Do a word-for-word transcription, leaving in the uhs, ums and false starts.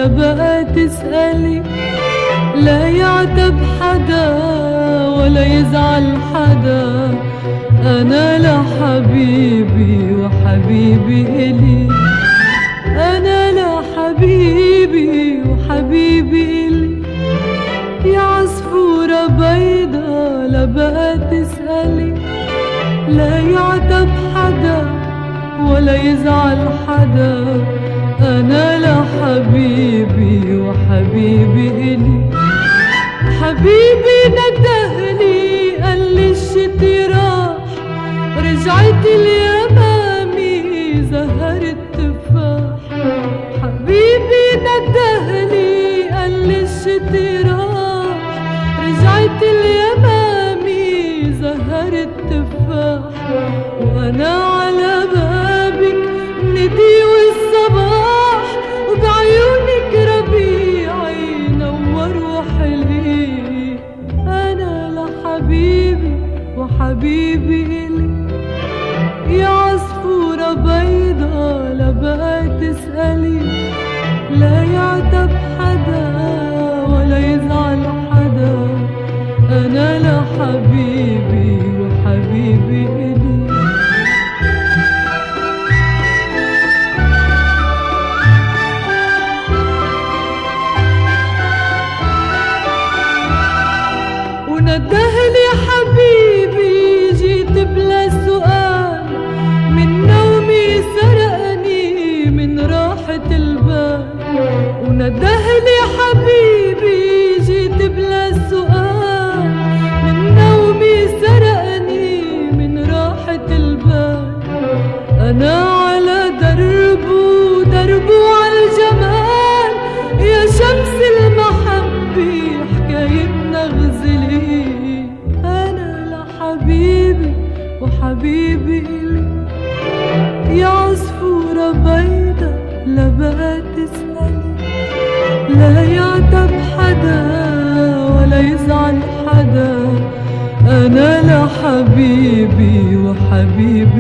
لا بقى تسألي، لا يعتب حدا ولا يزعل حدا، أنا لحبيبي وحبيبي إلي، أنا لحبيبي وحبيبي إلي. يا عصفورة بيضا لا بقى تسألي، لا يعتب حدا ولا يزعل حدا، أنا لحبيبي وحبيبي إلي. حبيبي ندهلي قال لي الشتي راح، رجعت اليمامي زهر التفاح. حبيبي ندهلي قال لي الشتي راح، رجعت اليمامي زهر التفاح. وأنا على بابك ندي والصباح، وبعيونك ربيعي نور وحلي، أنا لحبيبي وحبيبي إلي. يا عصفورة بيضا لا بقى تسألي، لا يعتب حدا ولا يزعل حدا، أنا لحبيبي وحبيبي إلي. وندهلي حبيبي جيت بلا سؤال، من نومي سرقني من راحة البال. وندهلي حبيبي جيت بلا سؤال، من نومي سرقني من راحة البال. أنا على دربه دربه عالجمال، يا شمس المحبة حكايتنا غزلي، أنا لحبيبي وحبيبي إلي. يا عصفورة بيضا لا بقى تسألي، لا يعتب حدا ولا يزعل حدا، أنا لحبيبي وحبيبي